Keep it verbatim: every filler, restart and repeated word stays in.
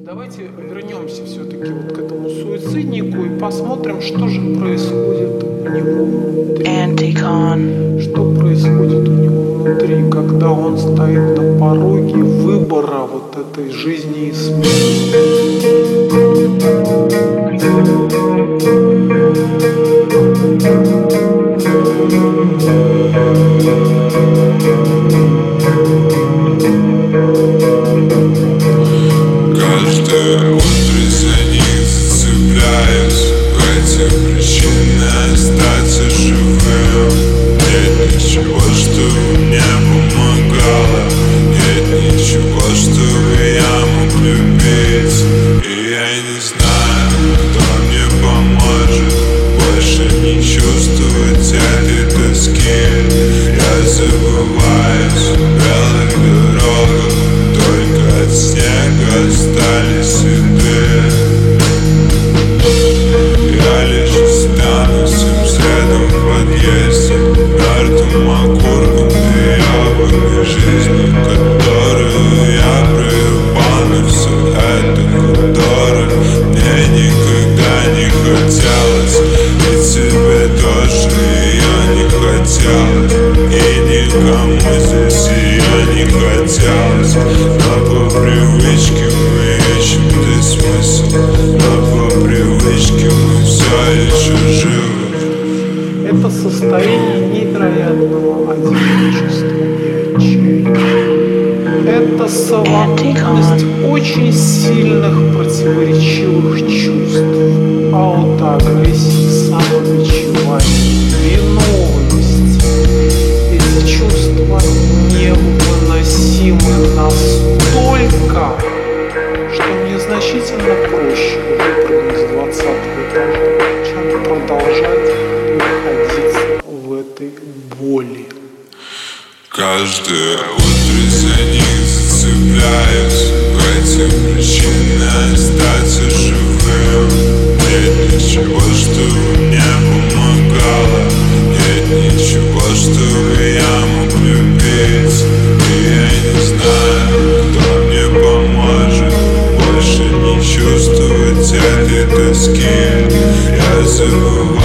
Давайте вернемся все-таки вот к этому суициднику и посмотрим, что же происходит у него внутри. Anticon. Что происходит у него внутри, когда он стоит на пороге выбора вот этой жизни и смерти. Каждое утро за них зацепляюсь. В эти причины остаться живым. Нет ничего, что мне помогало. Нет ничего, что я мог любить. И я не знаю, кто мне поможет больше не чувствовать этой тоски. Я забываюсь в белых дорогах, только от снега остались следы. Я лишь останусь им следом в подъезде, мертвым окурком дырявой жизни, которую я проебал, но все это которой мне никогда не хотелось. И тебе тоже ее не хотелось, и никому здесь ее не хотелось. Но по привычке мы ищем здесь смысл, но по привычке мы все еще живы. Это состояние невероятного одиночества и отчаяния. Это совокупность очень сильных противоречивых чувств: аутоагрессии, самобичевания, виновности. Эти чувства невыносимы настолько, что мне значительно проще выпрыгнуть с двадцатого этажа, чем продолжать находиться в этой боли. Каждое утро за них зацепляюсь. В эти причины остаться живым. Нет ничего, что мне помогало. Нет ничего, что я мог любить. И я не знаю, кто мне поможет больше не чувствовать этой тоски. Я забываю